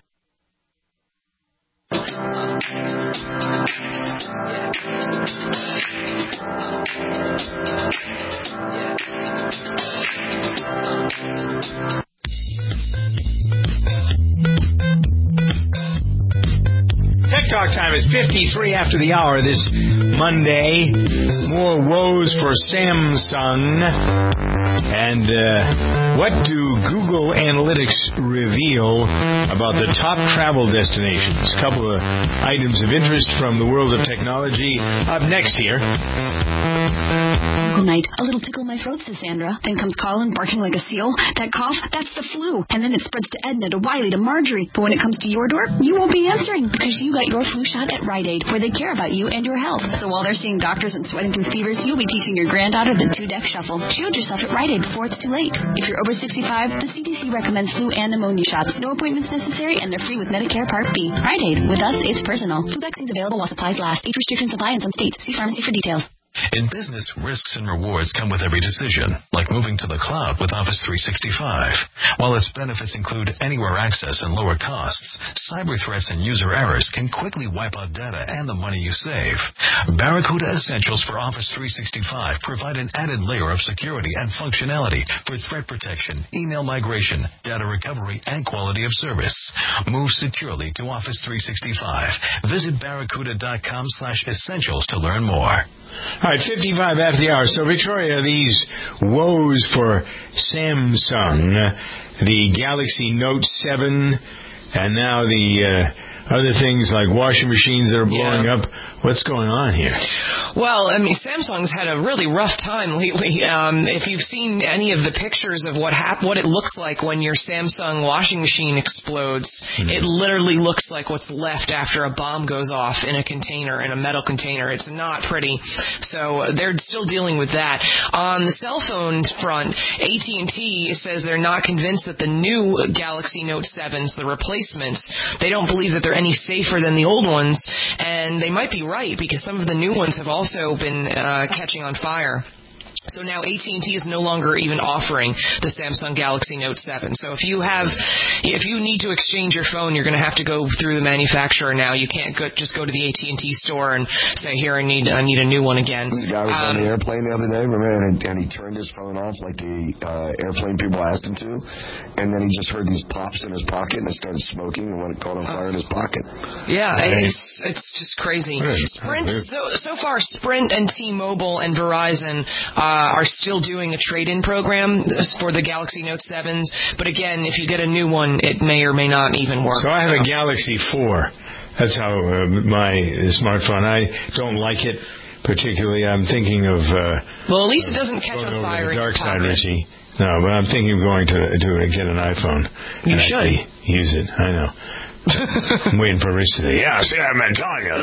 Tech Talk time is fifty-three after the hour this Monday. More woes for Samsung. And uh, what do Google Analytics reveal about the top travel destinations? A couple of items of interest from the world of technology. Up next here. Good night. A little tickle in my throat, says Sandra. Then comes Colin barking like a seal. That cough, that's the flu. And then it spreads to Edna, to Wiley, to Marjorie. But when it comes to your door, you won't be answering because you got your flu shot at Rite Aid, where they care about you and your health. So while they're seeing doctors and sweating through fevers, you'll be teaching your granddaughter the two-deck shuffle. Shield yourself at Rite Aid before it's too late. If you're over sixty-five, the C D C recommends flu and pneumonia shots. No appointments necessary, and they're free with Medicare Part B. Rite Aid. With us, it's personal. Flu vaccines available while supplies last. Age restrictions apply in some states. See pharmacy for details. In business, risks and rewards come with every decision, like moving to the cloud with Office three sixty-five. While its benefits include anywhere access and lower costs, cyber threats and user errors can quickly wipe out data and the money you save. Barracuda Essentials for Office three sixty-five provide an added layer of security and functionality for threat protection, email migration, data recovery, and quality of service. Move securely to Office three sixty-five. Visit barracuda dot com slash essentials to learn more. All right, fifty-five after the hour. So, Victoria, these woes for Samsung, the Galaxy Note seven, and now the uh, other things like washing machines that are blowing yeah. up. What's going on here? Well, I mean, Samsung's had a really rough time lately. Um, if you've seen any of the pictures of what hap- what it looks like when your Samsung washing machine explodes, mm-hmm. it literally looks like what's left after a bomb goes off in a container, in a metal container. It's not pretty. So they're still dealing with that. On the cell phone front, A T and T says they're not convinced that the new Galaxy Note sevens, the replacements, they don't believe that they're any safer than the old ones, and they might be right, because some of the new ones have also been uh, catching on fire. So now A T and T is no longer even offering the Samsung Galaxy Note seven. So if you have, if you need to exchange your phone, you're going to have to go through the manufacturer now. You can't go, just go to the A T and T store and say, here, I need I need a new one again. This guy was um, on the airplane the other day, remember, and, and he turned his phone off like the uh, airplane people asked him to, and then he just heard these pops in his pocket and it started smoking and when it caught on fire in his pocket. Yeah, Right. it's it's just crazy. Sprint, so so far, Sprint and T-Mobile and Verizon uh, are still doing a trade-in program for the Galaxy Note sevens, but again, if you get a new one, it may or may not even work. So I have a Galaxy four. That's how uh, my smartphone. I don't like it particularly. I'm thinking of uh, well, at least it doesn't catch on fire in your dark side, pocket. Richie. No, but I'm thinking of going to to get an iPhone. You and should actually use it. I know. I'm waiting for Rich to say, yeah, see, I've been telling you.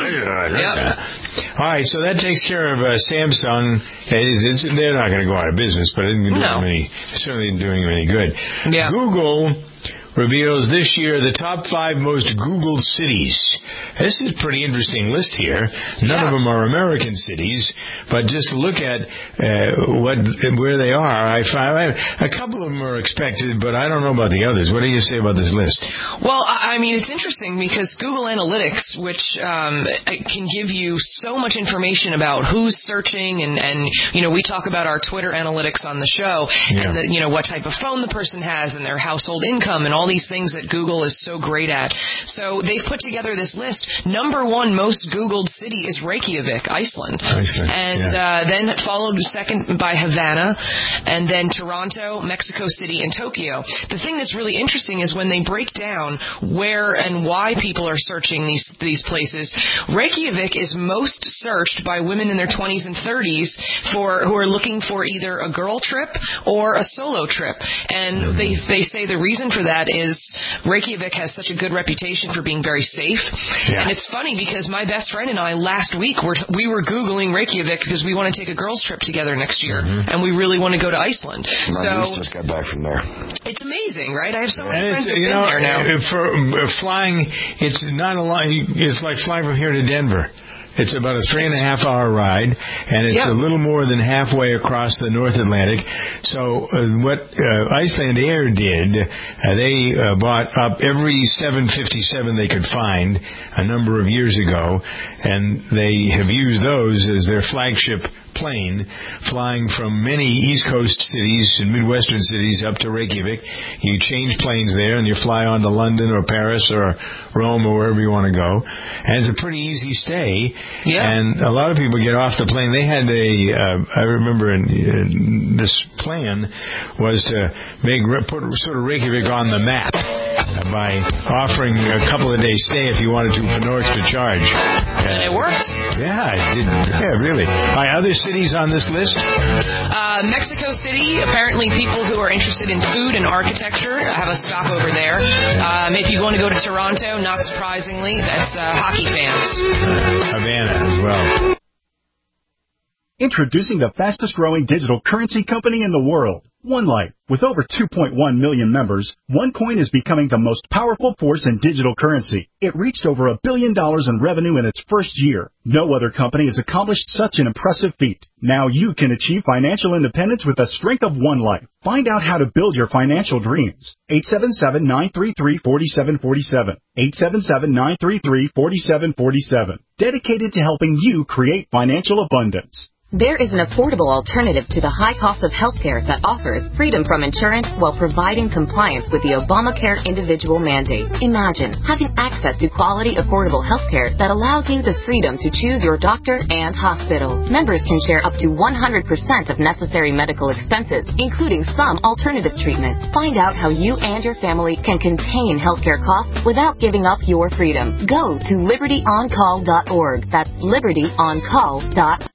Yep. All right, so that takes care of uh, Samsung. It's, it's, they're not going to go out of business, but it isn't doing No. them any, certainly isn't doing them any good. Yeah. Google reveals this year the top five most Googled cities. This is a pretty interesting list here. None Yeah. of them are American cities, but just look at uh, what where they are. I find a couple of them are expected, but I don't know about the others. What do you say about this list? Well, I I mean, it's interesting because Google Analytics, which um, can give you so much information about who's searching, and, and you know, we talk about our Twitter analytics on the show, Yeah. and the, you know what type of phone the person has, and their household income, and all these things that Google is so great at. So they've put together this list. Number one most Googled city is Reykjavik, Iceland, Iceland, and yeah. uh, then followed second by Havana, and then Toronto, Mexico City, and Tokyo. The thing that's really interesting is when they break down where and why people are searching these these places. Reykjavik is most searched by women in their twenties and thirties for who are looking for either a girl trip or a solo trip, and they they say the reason for that is Reykjavik has such a good reputation for being very safe. Yeah. And it's funny because my best friend and I last week were we were Googling Reykjavik because we want to take a girls trip together next year, Mm-hmm. and we really want to go to Iceland. My so niece just got back from there. it's amazing, right? I have so And many friends it's, who've you been know, there now. uh, for uh, flying, it's not a lot. It's like flying from here to Denver. It's about a three and a half hour ride, and it's Yeah. a little more than halfway across the North Atlantic. So uh, what uh, Iceland Air did, uh, they uh, bought up every seven fifty-seven they could find a number of years ago, and they have used those as their flagship plane, flying from many East Coast cities and Midwestern cities up to Reykjavik. You change planes there, and you fly on to London or Paris or Rome or wherever you want to go. And it's a pretty easy stay. Yeah. And a lot of people get off the plane. They had a, uh, I remember in, in this plan was to make put sort of Reykjavik on the map uh, by offering a couple of days stay if you wanted to for no extra charge. And it worked. Yeah, it did. Yeah, really. All right, other cities on this list? Uh, Mexico City, apparently people who are interested in food and architecture have a stop over there. Um, if you want to go to Toronto, not surprisingly, that's uh, hockey fans. Havana as well. Introducing the fastest growing digital currency company in the world, OneLife. With over two point one million members, OneCoin is becoming the most powerful force in digital currency. It reached over a billion dollars in revenue in its first year. No other company has accomplished such an impressive feat. Now you can achieve financial independence with the strength of OneLife. Find out how to build your financial dreams. eight seven seven, nine three three, four seven four seven. eight seven seven, nine three three, four seven four seven. Dedicated to helping you create financial abundance. There is an affordable alternative to the high cost of healthcare that offers freedom from insurance while providing compliance with the Obamacare individual mandate. Imagine having access to quality, affordable healthcare that allows you the freedom to choose your doctor and hospital. Members can share up to one hundred percent of necessary medical expenses, including some alternative treatments. Find out how you and your family can contain healthcare costs without giving up your freedom. Go to liberty on call dot org. That's liberty on call dot org.